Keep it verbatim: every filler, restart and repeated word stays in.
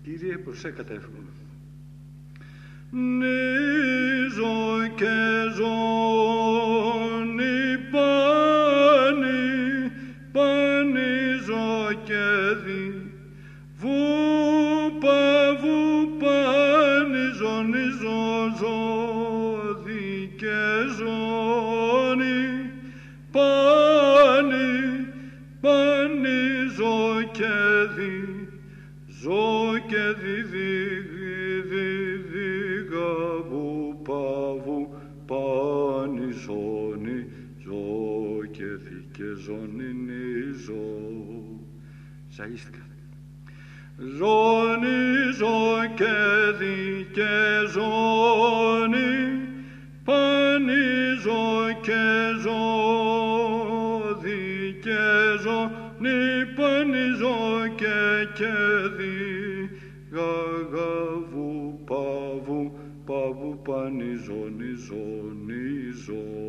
Κύριε, προς σε κατεύχομαι. Νίζω και ζώνη πάνη, πάνιζω και δι, βούπα, βούπα, νίζω, νίζω, ζώδι και ζώνη, πάνη, πάνιζω και δι, ζω και δι, δι, δι, δι, γαβού, παβού, πάνι, ζώνη, ζω και δι και ζώνη, νίζω. Ζαλίστηκα. Ζώνη, ζω και δι και ζώνη, πάνι, ζω και ζω, δι και ζώνη, πάνι, ζω και και δι, γαγαβού, παβού, παβού, πάνι, ζώνη, ζώνη, ζω.